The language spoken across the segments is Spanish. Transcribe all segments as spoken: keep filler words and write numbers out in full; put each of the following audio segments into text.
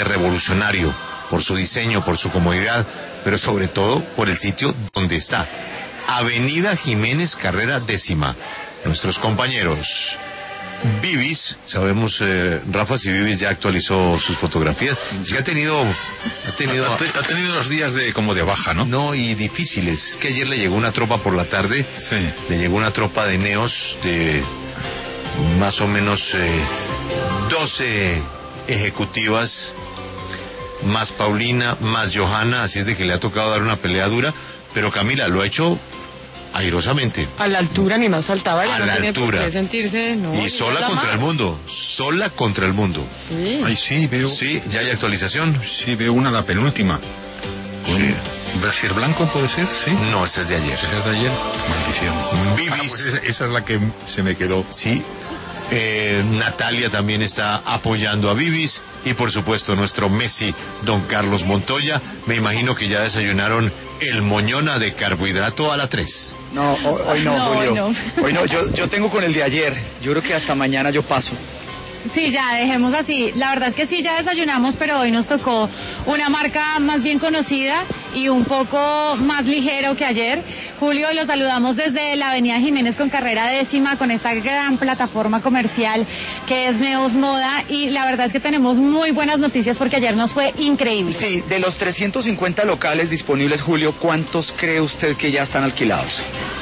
realmente revolucionario por su diseño, por su comodidad, pero sobre todo por el sitio donde está. Avenida Jiménez Carrera Décima. Nuestros compañeros Vivis, sabemos, eh, Rafa, si Vivis ya actualizó sus fotografías, sí ha tenido, ha tenido, ha, ha tenido unos días de como de baja, ¿no? No, y difíciles. Es que ayer le llegó una tropa por la tarde, sí. Le llegó una tropa de neos de más o menos eh, doce ejecutivas, más Paulina, más Johanna, así es de que le ha tocado dar una pelea dura, pero Camila lo ha hecho airosamente. A la altura, ni más faltaba. A no la tiene altura. Por qué sentirse, no, y sola contra más. el mundo. Sola contra el mundo. Sí. Ay, sí, veo. Sí, ya hay actualización. Sí, veo una, la penúltima. Sí. ¿Brasil Blanco puede ser? Sí. No, esta es de ayer. ¿Esa es de ayer? Maldición. Vivis. Ah, pues esa, esa es la que se me quedó. Sí. Eh, Natalia también está apoyando a Vivis. Y por supuesto nuestro Messi, don Carlos Montoya. Me imagino que ya desayunaron el moñona de carbohidrato a la tres. No, hoy, hoy no, No, Julio. no. Hoy no, yo, yo tengo con el de ayer. Yo creo que hasta mañana yo paso. Sí, ya, dejemos así. La verdad es que sí, ya desayunamos, pero hoy nos tocó una marca más bien conocida y un poco más ligero que ayer. Julio, los saludamos desde la avenida Jiménez con Carrera Décima, con esta gran plataforma comercial que es Neos Moda, y la verdad es que tenemos muy buenas noticias porque ayer nos fue increíble. Sí, de los trescientos cincuenta locales disponibles, Julio, ¿cuántos cree usted que ya están alquilados?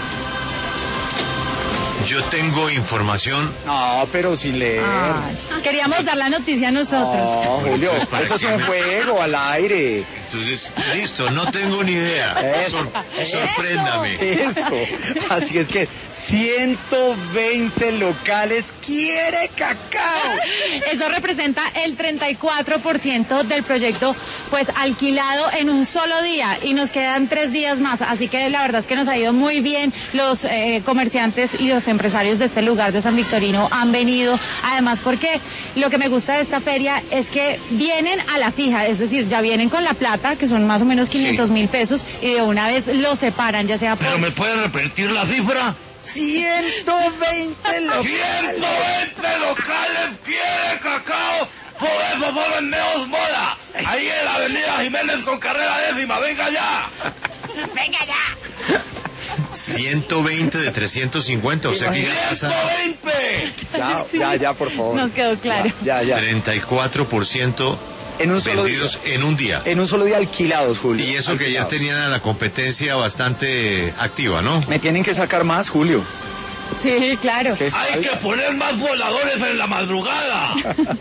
Yo tengo información. No, pero sin leer. Ay, queríamos dar la noticia a nosotros. No, Julio, Entonces, ¿para eso es qué un me- juego al aire. Entonces, listo, no tengo ni idea. Eso. Sor- sorpréndame. Eso. Así es que ciento veinte locales quiere cacao. Eso representa el treinta y cuatro por ciento del proyecto, pues alquilado en un solo día, y nos quedan tres días más, así que la verdad es que nos ha ido muy bien. Los eh, comerciantes y los empresarios de este lugar de San Victorino han venido, además porque lo que me gusta de esta feria es que vienen a la fija, es decir, ya vienen con la plata, que son más o menos quinientos mil pesos, y de una vez lo separan, ya sea por... ¿Pero me puede repetir la cifra? ciento veinte locales. ciento veinte locales quiere cacao. Por eso solo en Neos Moda. Ahí en la avenida Jiménez con Carrera Décima. Venga ya. ¡Venga ya! ciento veinte de trescientos cincuenta, o sea que ya pasa ciento veinte. Ya, ya, ya, por favor. Nos quedó claro. Ya, ya. treinta y cuatro por ciento En un solo día. vendidos en un día. En un solo día alquilados, Julio. Y eso que ya Alquilados. tenían a la competencia bastante activa, ¿no? Me tienen que sacar más, Julio. Sí, claro. ¿Qué es? Hay que poner más voladores en la madrugada.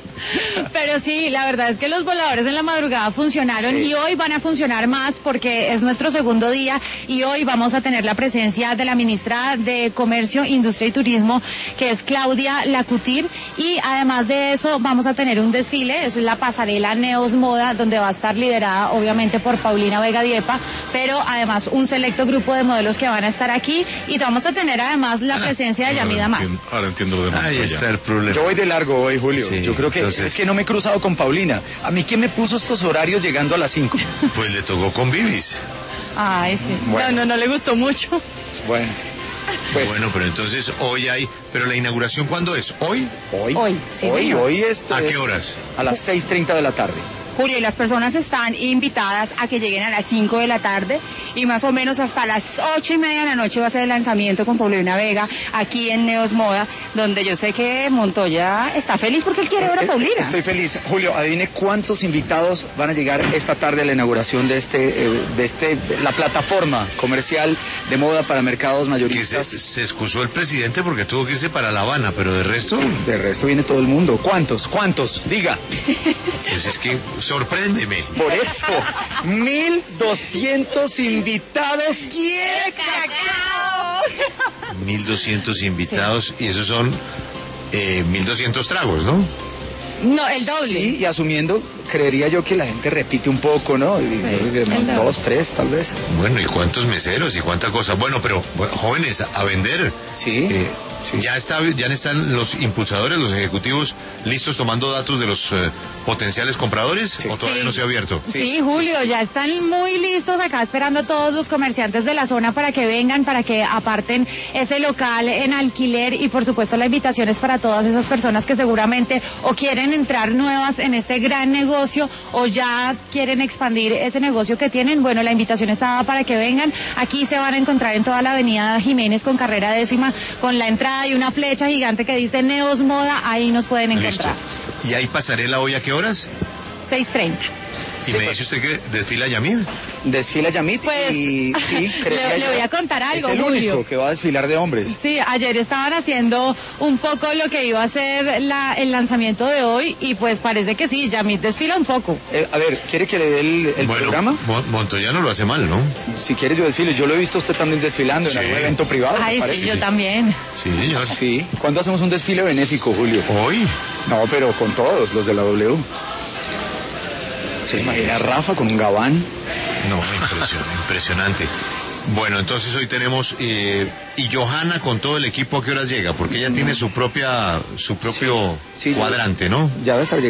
Pero sí, la verdad es que los voladores en la madrugada funcionaron, Sí. y hoy van a funcionar más porque es nuestro segundo día, y hoy vamos a tener la presencia de la ministra de Comercio, Industria y Turismo, que es Claudia Lacutir, y además de eso vamos a tener un desfile, es la pasarela Neos Moda, donde va a estar liderada obviamente por Paulina Vega Diepa, pero además un selecto grupo de modelos que van a estar aquí, y vamos a tener además la presencia de Yamida ahora, Mar. entiendo, ahora entiendo lo de Ahí Montoya. está el problema. Yo voy de largo hoy, Julio. Sí, Yo creo que entonces- es que no me he cruzado con Paulina. ¿A mí quién me puso estos horarios llegando a las cinco? Pues le tocó con Vivis. Ay, sí. Bueno. No, no, no le gustó mucho. Bueno, pues Bueno, pero entonces hoy hay... ¿Pero la inauguración cuándo es? ¿Hoy? hoy, Hoy, sí, hoy, señor. hoy este, ¿A qué horas? a las seis treinta de la tarde. Julio, y las personas están invitadas a que lleguen a las cinco de la tarde, y más o menos hasta las ocho y media de la noche va a ser el lanzamiento con Paulina Vega aquí en Neos Moda, donde yo sé que Montoya está feliz porque él quiere ver a Eh, eh, Paulina. Estoy feliz. Julio, adivine cuántos invitados van a llegar esta tarde a la inauguración de este, eh, de este, la plataforma comercial de moda para mercados Que se, mayoristas. se excusó el presidente porque tuvo que irse para La Habana, pero de resto, De resto viene todo el mundo. ¿Cuántos? ¿Cuántos? Diga. pues es que sorpréndeme. Por eso, mil doscientos invitados quiere cacao. mil doscientos invitados, y esos son eh, mil doscientos tragos, ¿no? No, el doble. Sí, y asumiendo, creería yo que la gente repite un poco, ¿no? Y- y- el doble. dos, tres, tal vez. Bueno, ¿y cuántos meseros y cuánta cosa? Bueno, pero bueno, jóvenes, a, a vender. Sí. Eh, Sí. Ya está, ya están los impulsadores, los ejecutivos listos tomando datos de los eh, potenciales compradores, Sí. o todavía Sí. no se ha abierto. Sí, Sí, Julio, sí, sí. ya están muy listos acá esperando a todos los comerciantes de la zona para que vengan, para que aparten ese local en alquiler, y por supuesto la invitación es para todas esas personas que seguramente o quieren entrar nuevas en este gran negocio o ya quieren expandir ese negocio que tienen. Bueno, la invitación está para que vengan. Aquí se van a encontrar en toda la avenida Jiménez con carrera décima, con la entrada y una flecha gigante que dice Neos Moda, ahí nos pueden Listo. encontrar. ¿Y hay pasarela hoy a qué horas? seis treinta. Y Sí, me pues. dice usted que desfila Yamid. Desfila Yamit Pues, y sí, creería le- le yo, voy a contar algo, es el Julio. único que va a desfilar de hombres. Sí, ayer estaban haciendo un poco lo que iba a ser la, el lanzamiento de hoy, y pues parece que sí, Yamit desfila un poco. Eh, a ver, ¿quiere que le dé el, el Bueno, programa? Mon- Montoya no lo hace mal, ¿no? Si quiere yo desfilo. Yo lo he visto a usted también desfilando Sí. en algún evento privado. ¿te Ay, sí, parece? yo también. Sí, señor. Sí. ¿Cuándo hacemos un desfile benéfico, Julio? Hoy. No, pero con todos los de la W. ¿Se imagina a Rafa con un gabán? No, impresionante. impresionante. Bueno, entonces hoy tenemos eh, y Johanna con todo el equipo, ¿a qué horas llega? Porque ella tiene su propia su propio Sí, sí, cuadrante, ¿no? Ya va a estar llegando.